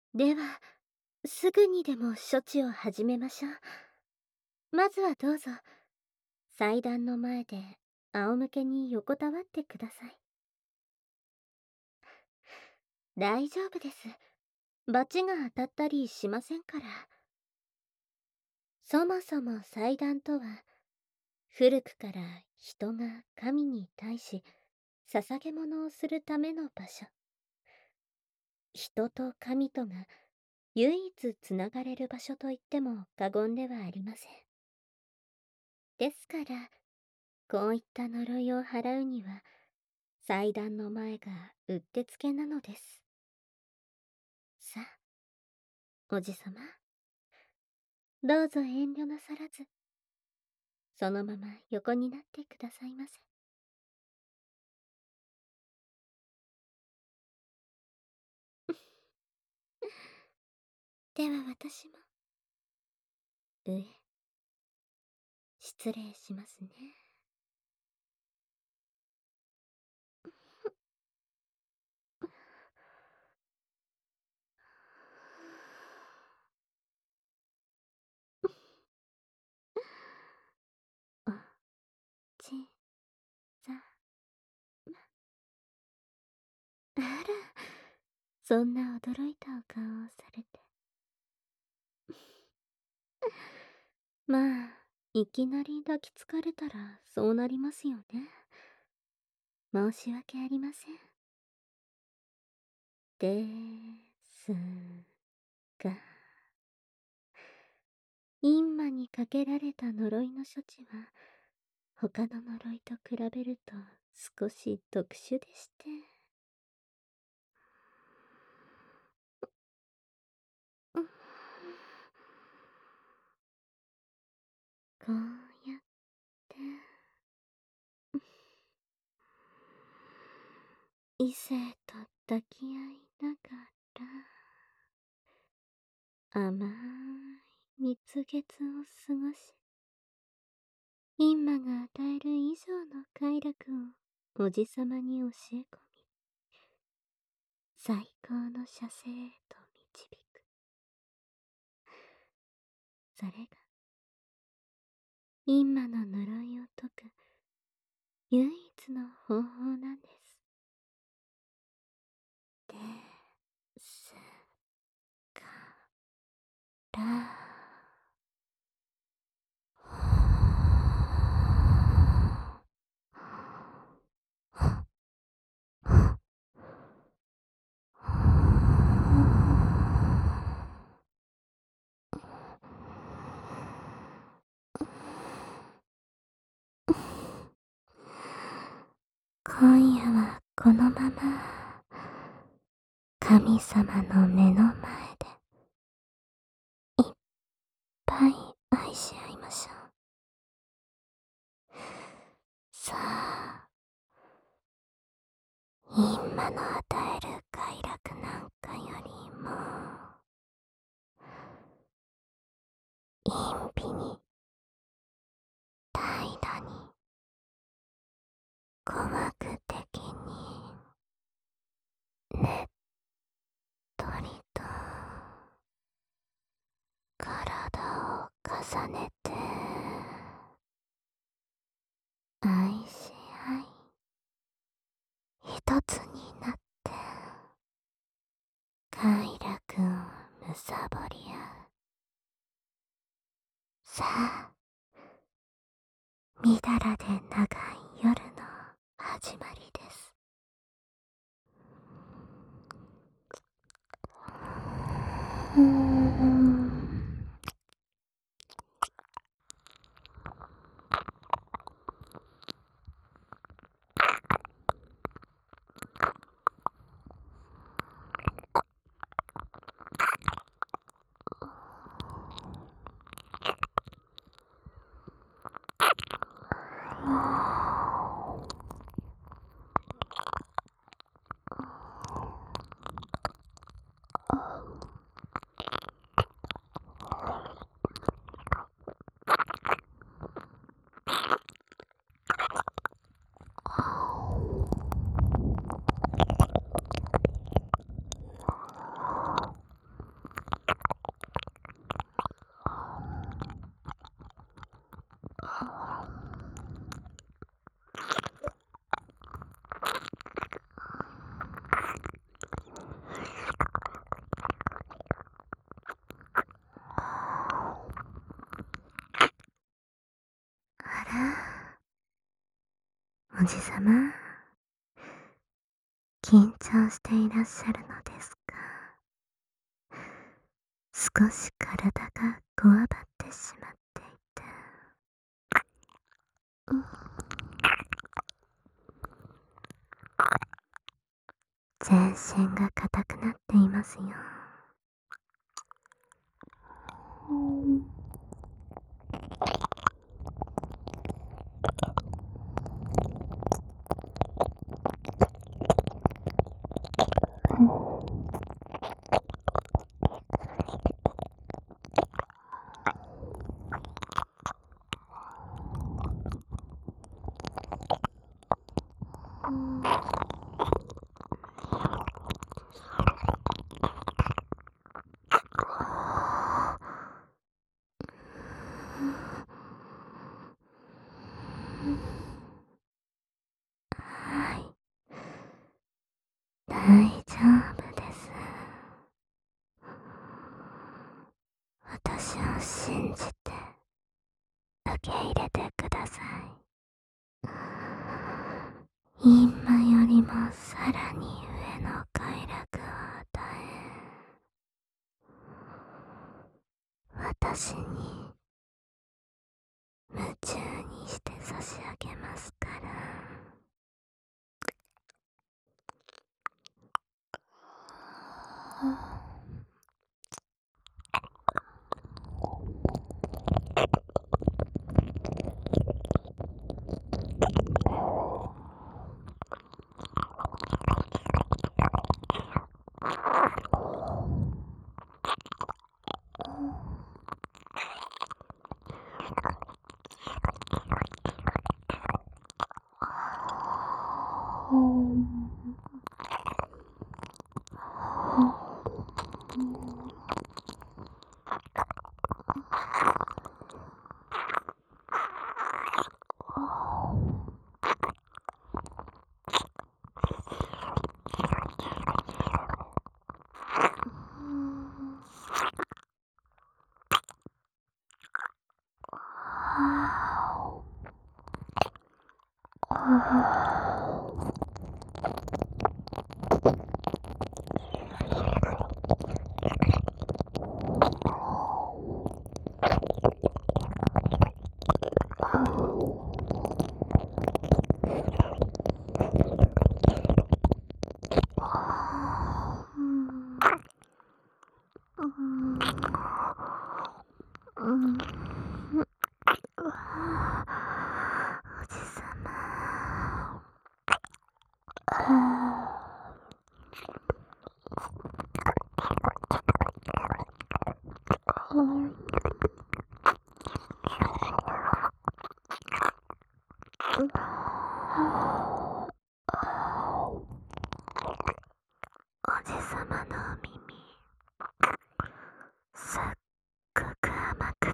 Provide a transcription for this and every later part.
では、すぐにでも処置を始めましょう。まずはどうぞ、祭壇の前で仰向けに横たわってください。大丈夫です。罰が当たったりしませんから。そもそも祭壇とは、古くから人が神に対し捧げ物をするための場所。人と神とが唯一つながれる場所と言っても過言ではありません。ですから、こういった呪いを払うには、祭壇の前がうってつけなのです。さあ、おじさま、どうぞ遠慮なさらず、そのまま横になってくださいませ。では私も、上、失礼しますね。おちさま。あら、そんな驚いたお顔をされて。まあ、いきなり抱きつかれたらそうなりますよね。申し訳ありません。ですが、陰魔にかけられた呪いの処置は、他の呪いと比べると少し特殊でして。うん、こうやって、異性と抱き合いながら、甘い蜜月を過ごし、陰魔が与える以上の快楽をおじさまに教え込み、最高の射精へと導く。それが、陰魔の呪いを解く唯一の方法なんです。ですから、今夜はこのまま神様の目の前でいっぱい愛し合いましょう。さあ、陰魔の与える快楽なんかよりも、陰火に平らに鼓膜的にねっとりと体を重ねて愛し合い、一つになって快楽をむさぼり合う。さあ、みだらで長い夜の始まりです。うーん。 じさま、緊張していらっしゃるのですか？少し体がこわばってしまっていて。うん、全身が硬くなっていますよ。うん、うん、はい、大丈夫です。私を信じて受け入れてください。今よりもさらに上の快楽を与え、私に夢中にして差し上げますから。おじさま。おじさまのお耳、すっごく甘くって、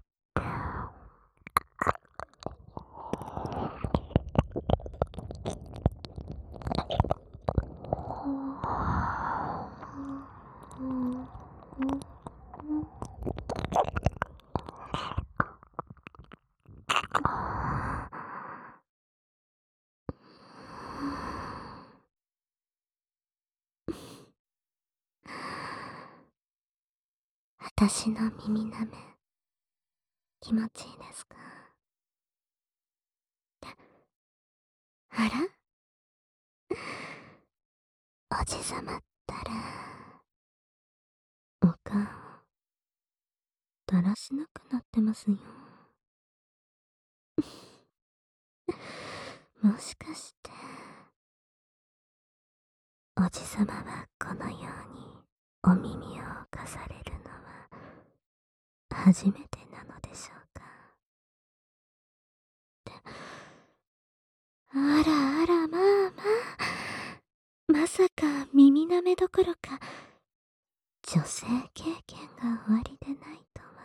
私の耳なめ、気持ちいいですか？あら、おじさまったら、お顔、だらしなくなってますよ。もしかして、おじさまはこのようにお耳を貸されるのは初めてなのでしょうか？あらあら、まあまあ。まさか耳舐めどころか、女性経験がおありでないとは。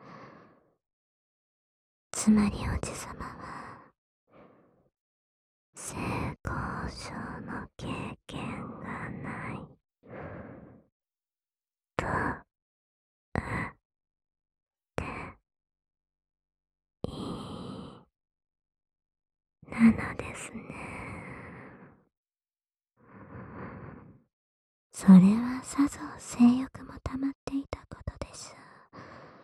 つまりおじさまは、性交渉の経験がないといいなのですね。 それはさぞ性欲も溜まっていたことでしょう。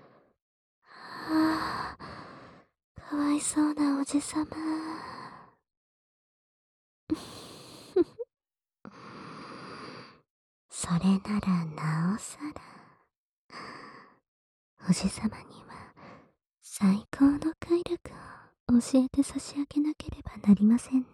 はあ、かわいそうなおじさま。それならなおさら、おじさまには最高の快楽を教えて差し上げなければなりませんね。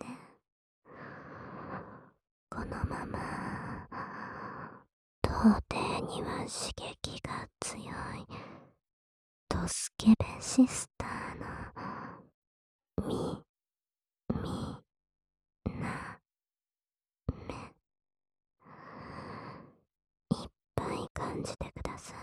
このまま、到底には刺激が強いドスケベシスターのみなめいっぱい感じてください。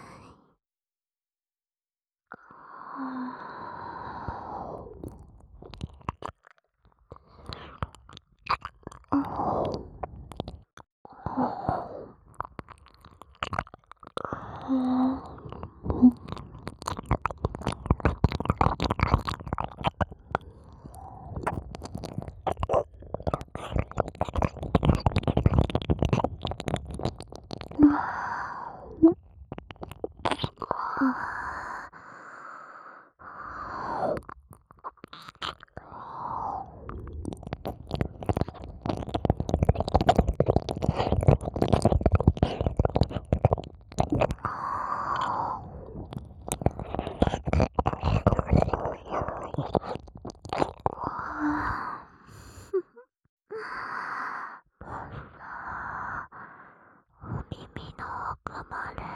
耳の奥まで。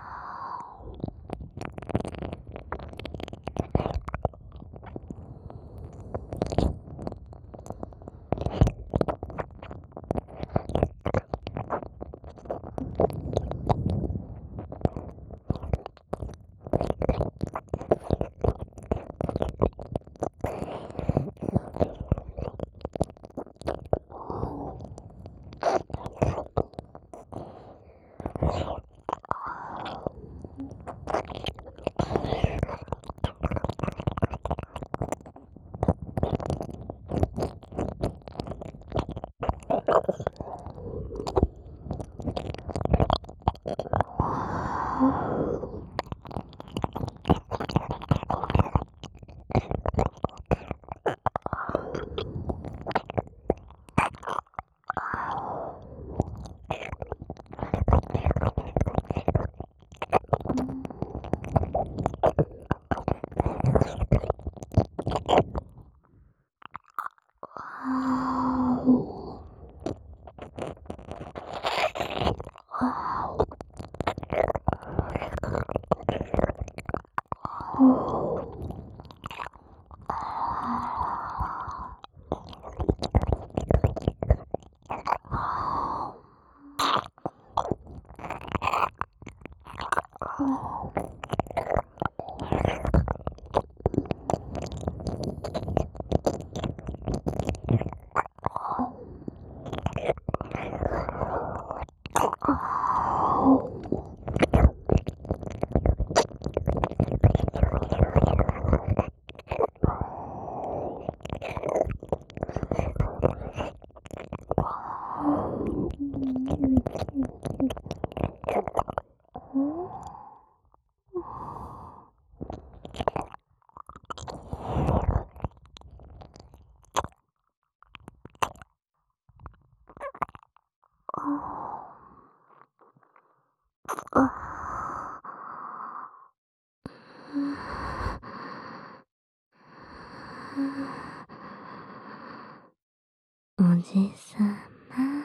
おじさま。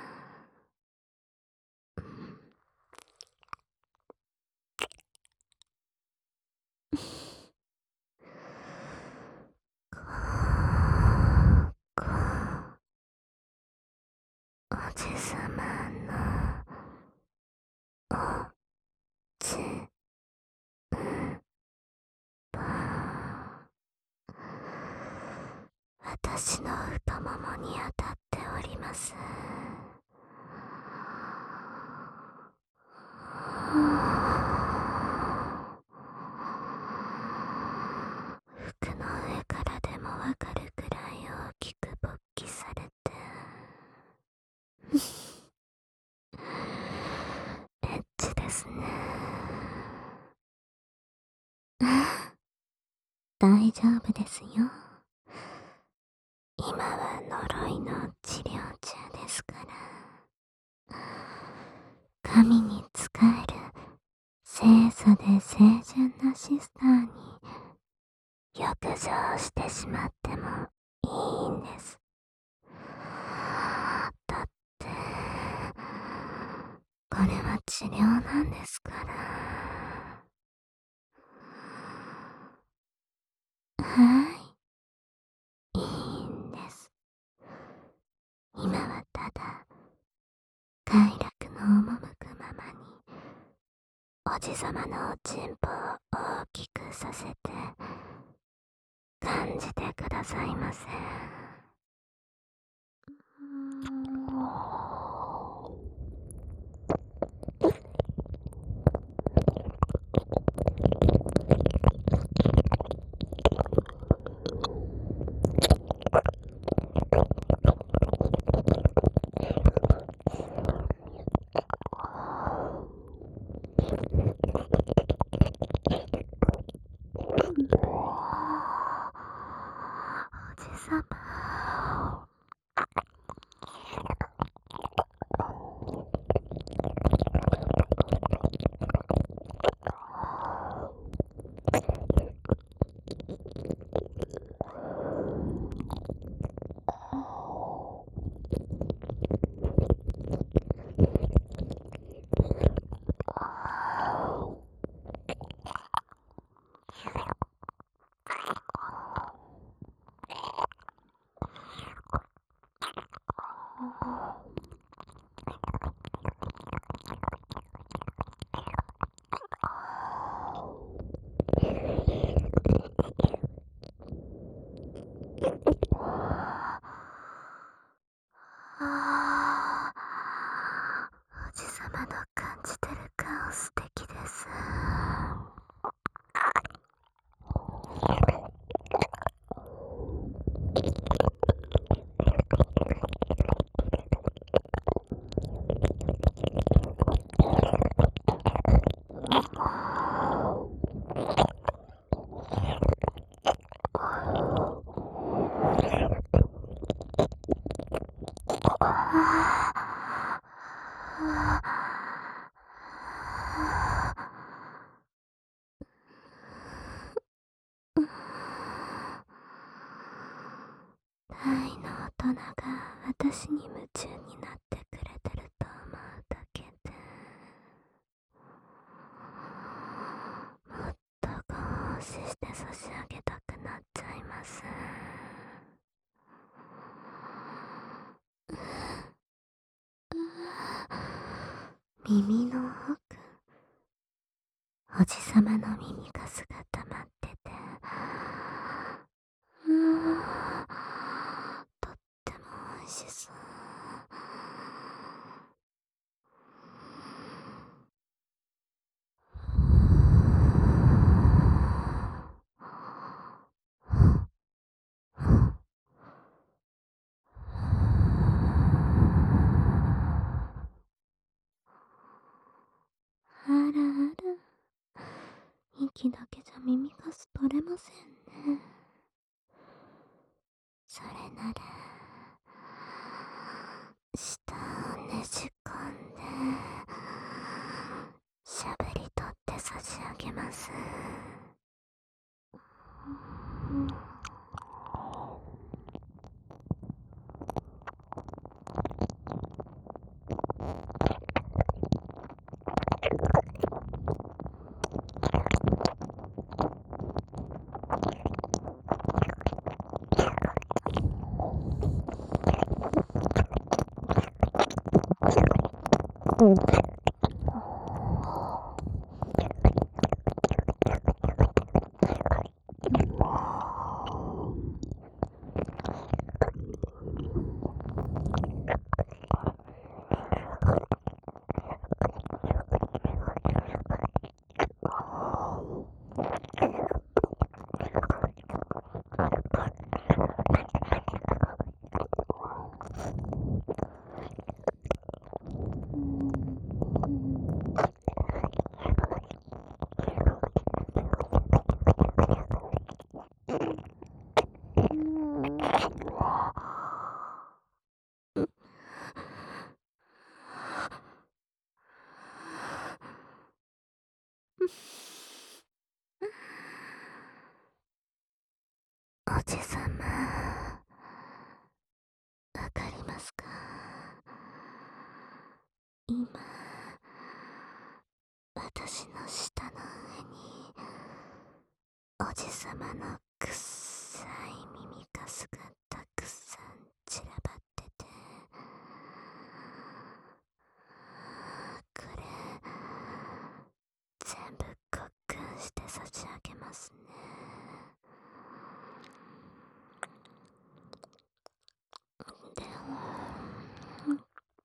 おじさまのおちんぽ私の太ももに当たっております。服の上からでもわかるくらい大きく勃起されて大丈夫ですよ。今は呪いの治療中ですから。神に仕える清楚で清純なシスターに浴場してしまってもいいんです。だって、これは治療なんですから。はい、いいんです。今はただ、快楽の赴くままに、おじさまのおちんぽを大きくさせて、感じてくださいませ。おじさま。おじさまの感じてる顔素敵です。大の大人が私に夢中になってくれてると思うだけで、もっとご奉仕して差し上げたくなっちゃいます。耳の奥、おじさまの耳かすが溜まってて、とっても美味しそう。あらあら、息だけじゃ耳かす取れませんね。それなら、舌をねじ込んで、しゃぶり取って差し上げます。 おじさま、わかりますか？今、私の舌の上に、おじさまのくっさい耳かすがたくさん散らばってて、これ、全部ごっくんして差し上げますね。でも、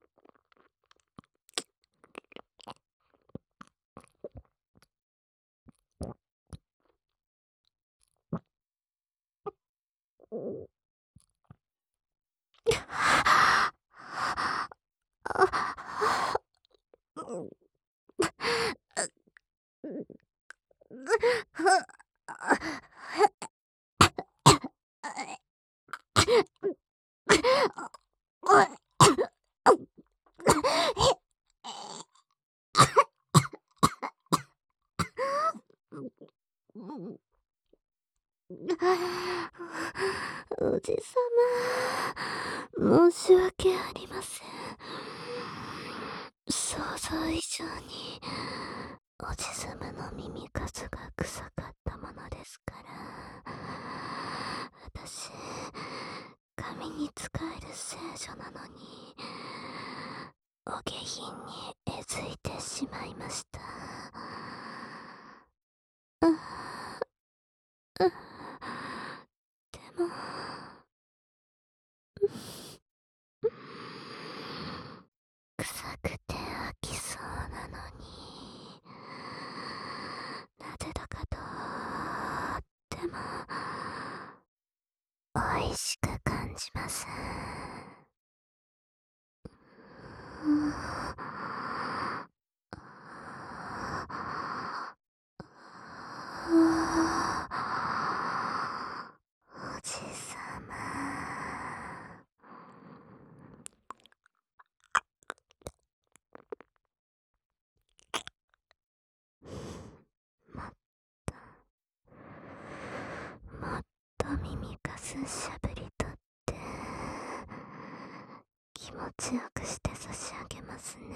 おじさま、申し訳ありません。想像以上に、おじさまの耳かすが臭かったものですから、私、髪に使える聖女なのに、お下品にえずいてしまいました。ううでも、臭くて飽きそうなのに、なぜだかとっても美味しく感じます。おじさま。もっと耳かすしゃぶり取って気持ちよくして差し上げますね。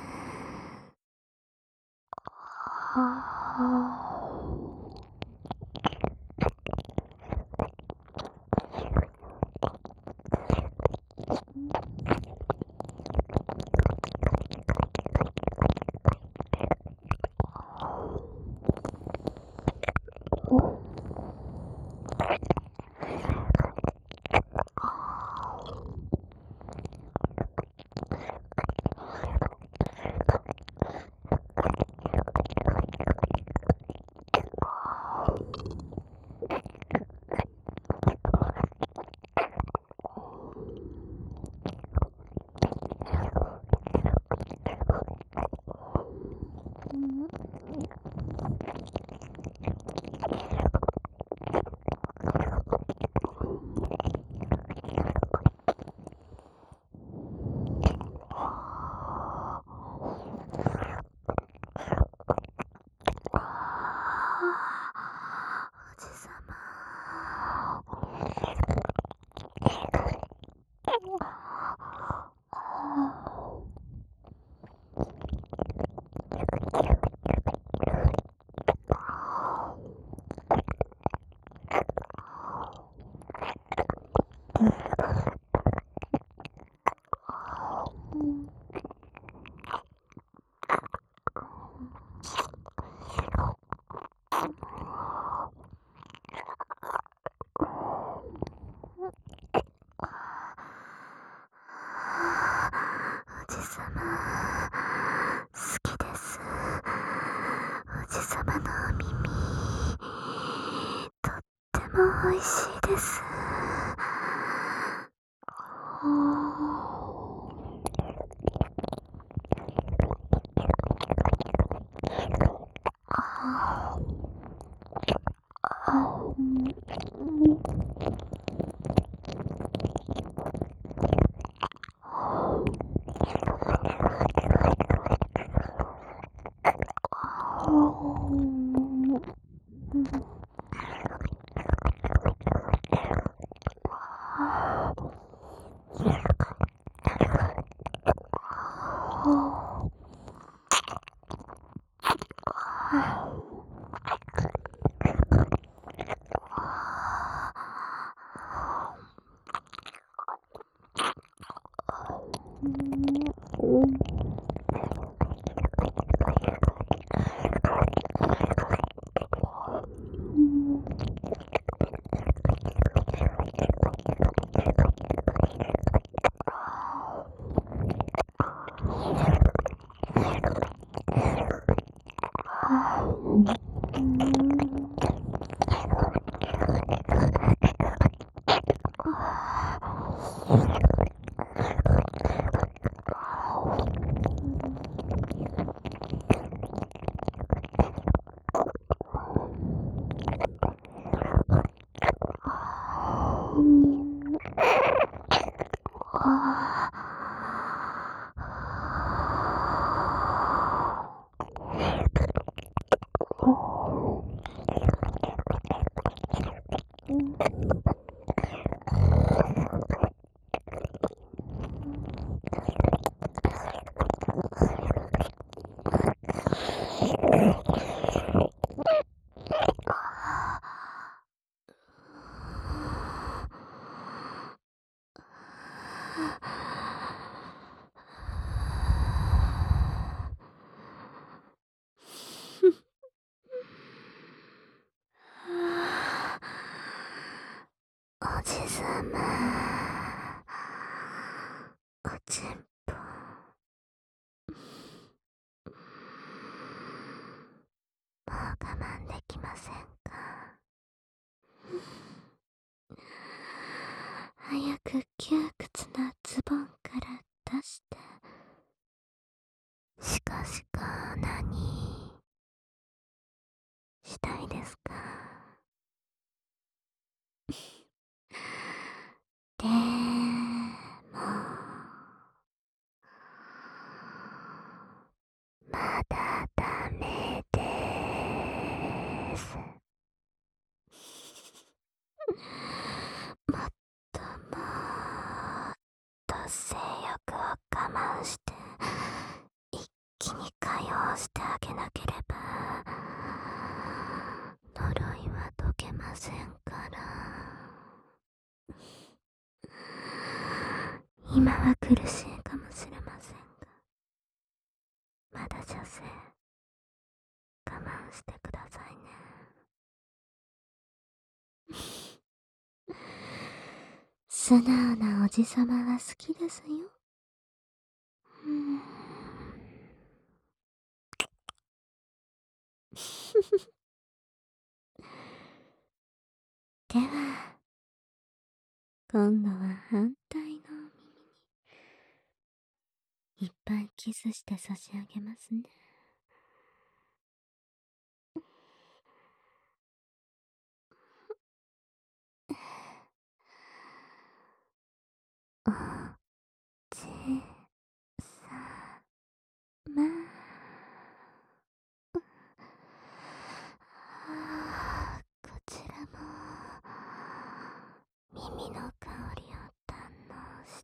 おじさま。おじさま、好きです。おじさまのお耳、とっても美味しいです。 おじさま、おちんぽ。もう我慢できませんか？早く窮屈なズボンから出して。しかしか何したいですか？でも、まだダメです。もっともっと性欲を我慢して一気に解放してあげなければ呪いは解けませんから。今は苦しいかもしれませんが、まだ女性我慢してくださいね。素直なおじさまは好きですよ。では、今度は反対の耳にいっぱいキスして差し上げますね。おじさま。こちらも耳の香りを堪能して。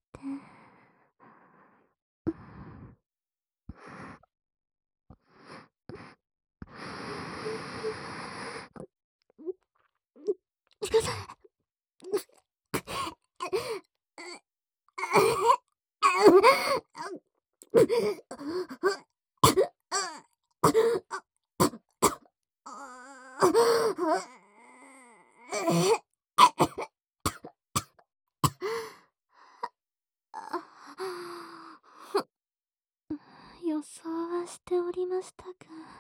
予想はしておりましたが、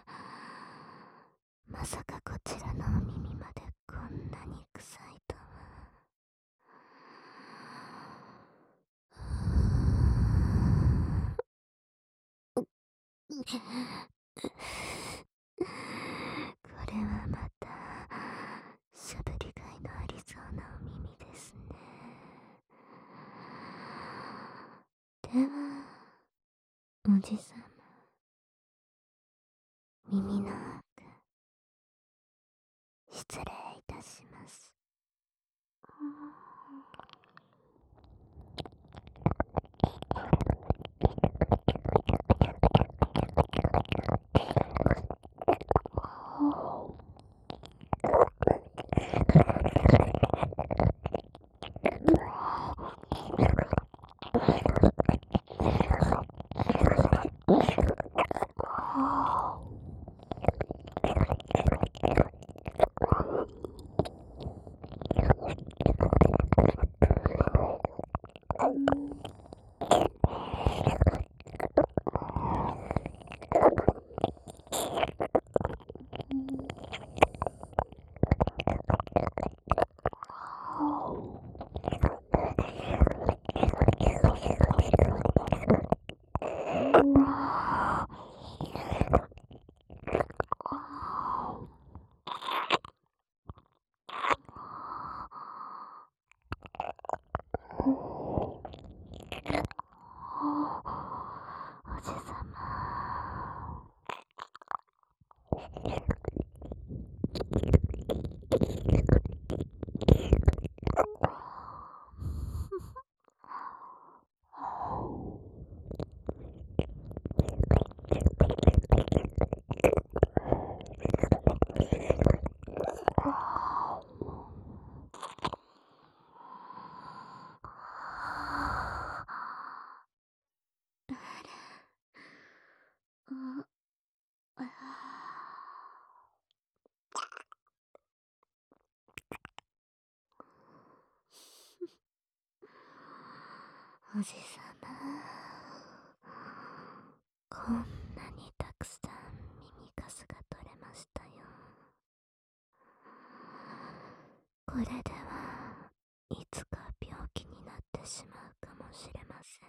まさかこちらのお耳までこんなに臭いとは。これはまたしゃぶりがいのありそうなお耳ですね。ではおじさま、耳の奥失礼いたします。おじさま。おじさま、こんなにたくさん耳かすが取れましたよ。これではいつか病気になってしまうかもしれません。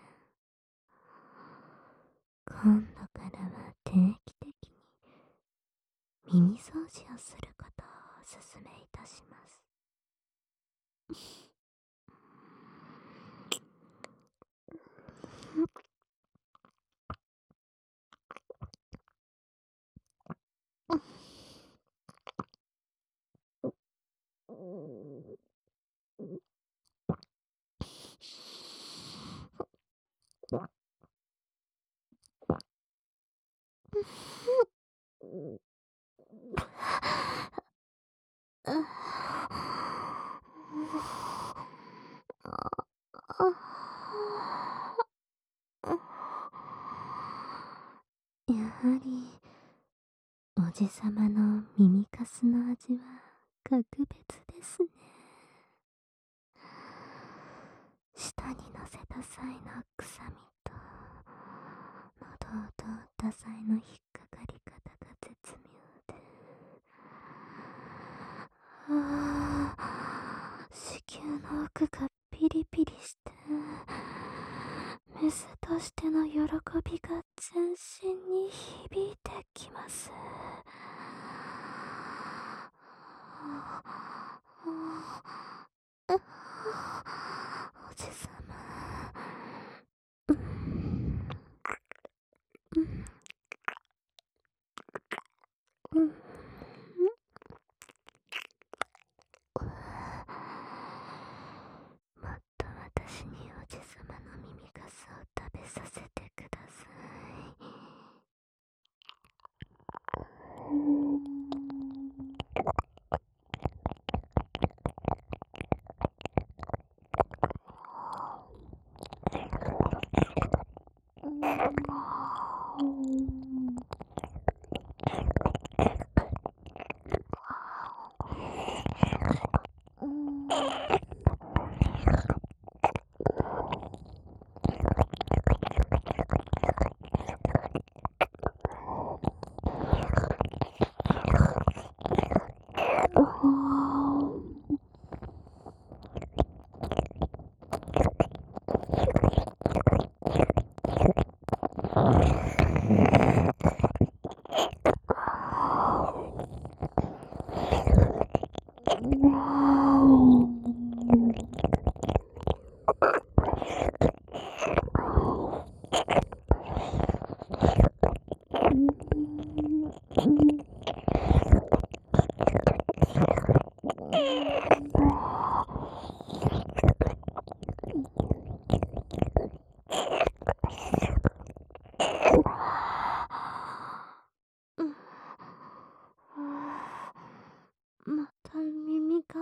今度からは定期的に耳掃除をすることをおすすめいたします。やはりおじさまの耳かすの味は格別ですね。舌に乗せた際の臭みと喉を通った際の引っかかり方が絶妙で、子宮の奥がピリピリしてメスとしての喜びが全身に響いてきます。おじさま、もっと私におじさまの耳かすを食べさせてください。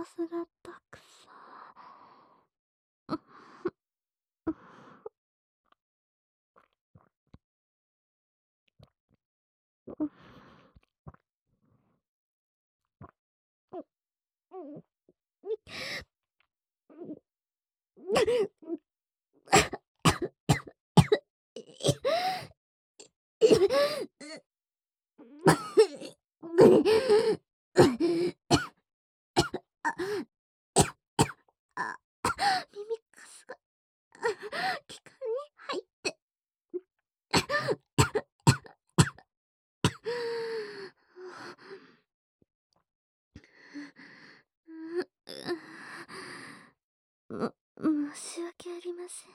スがたくさん。あ、耳かすが気管に入って。申し訳ありませ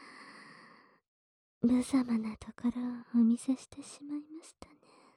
ん。無様なところをお見せしてしまいましたね。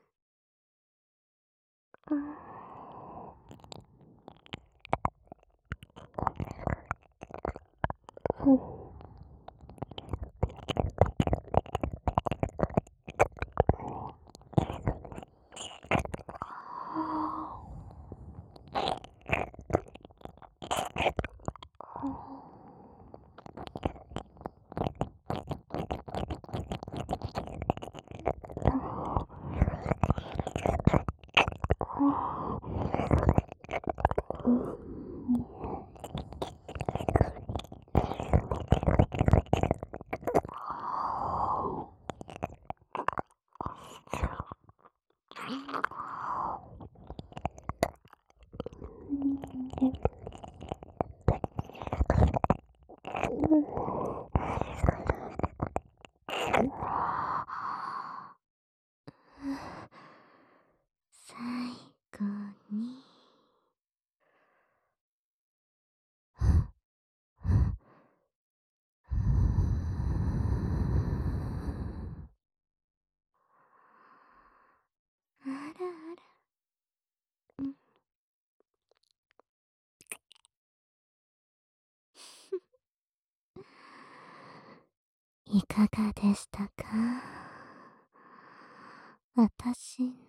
最後にあらあら、いかがでしたか、私の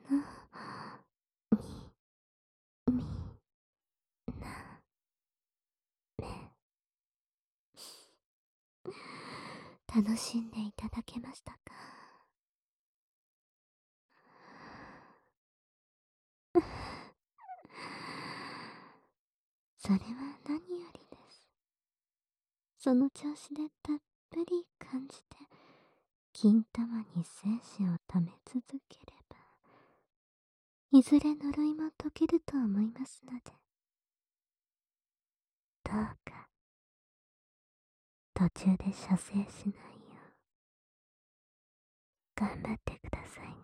みなめ。楽しんでいただけましたか？それは何よりです。その調子でたっぷり感じて、金玉に精子を溜め続ければ、いずれ呪いも解けると思いますので、どうか途中で射精しないよう頑張ってくださいね。